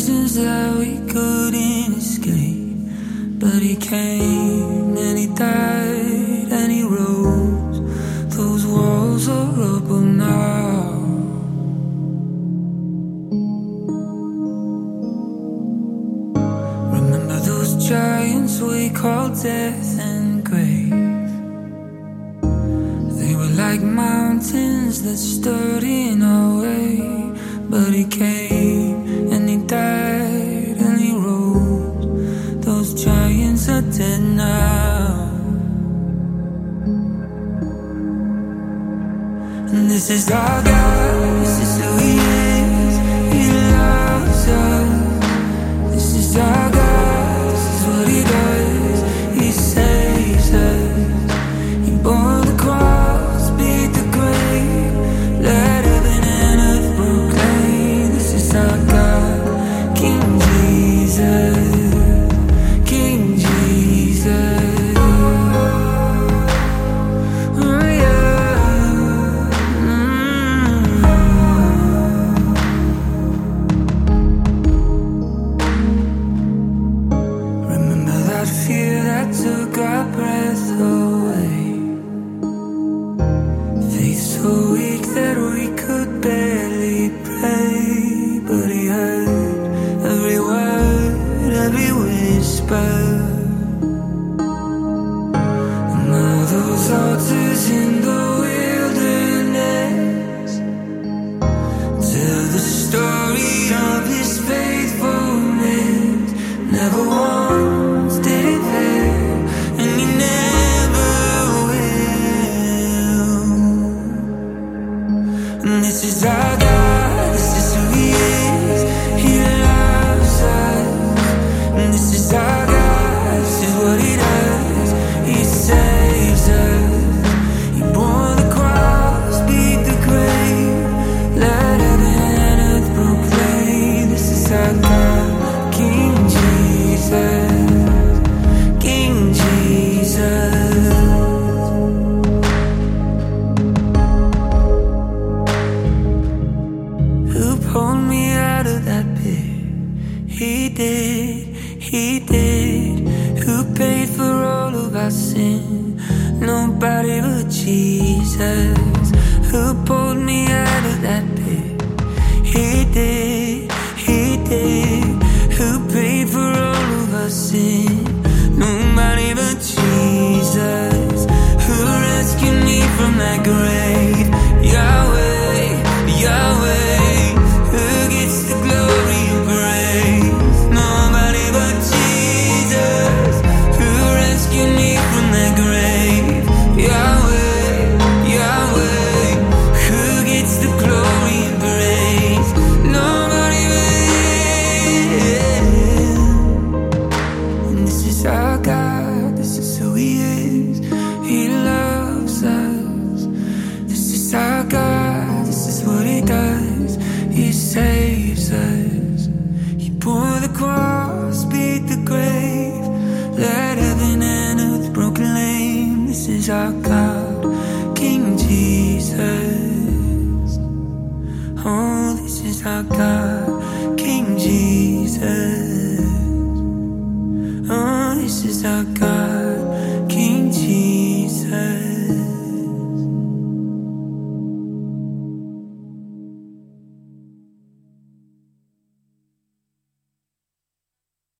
prisons that we couldn't escape. But he came and he died and he rose. Those walls are rubble now. Remember those giants we called death and grave? They were like mountains that stood in our way. But he came and he died and he rose. Those giants are dead now. And this is our God, this is who he is. He loves us. This is our God, this is what he does. He saves us. He bore the cross, beat the grave, let heaven and earth proclaim. This is our God, King Jesus, King Jesus. Oh yeah. Remember that fear that took our breath away. Faith so weak that we could barely pray. But he heard every word, every whisper. And now those altars in the wilderness tell the story of his faithfulness. Never once did it fail, and he never will. And this is our God, this is who he is. He loves us. And this is our God, this is what he does. He saves us. He bore the cross, beat the grave, let heaven and earth proclaim. This is our God, King Jesus, King Jesus. Who pulled me out of that pit? He did, he did. Who paid for all of our sin? Nobody but Jesus. Who pulled me out of that pit? He did, he did. Who paid for all of our sin? Nobody but Jesus. Who rescued me from that grave? Yahweh, Yahweh. Who gets the glory and praise? Nobody but Jesus. Who rescued me from that grave? Yahweh, Yahweh. Who gets the glory and praise? Nobody but him. And this is our God, this is who he is. He loves us. This is our God, this is what he does. He saves us. He bore the cross, beat the grave, let heaven and earth proclaim. This is our God, King Jesus. Oh, this is our God.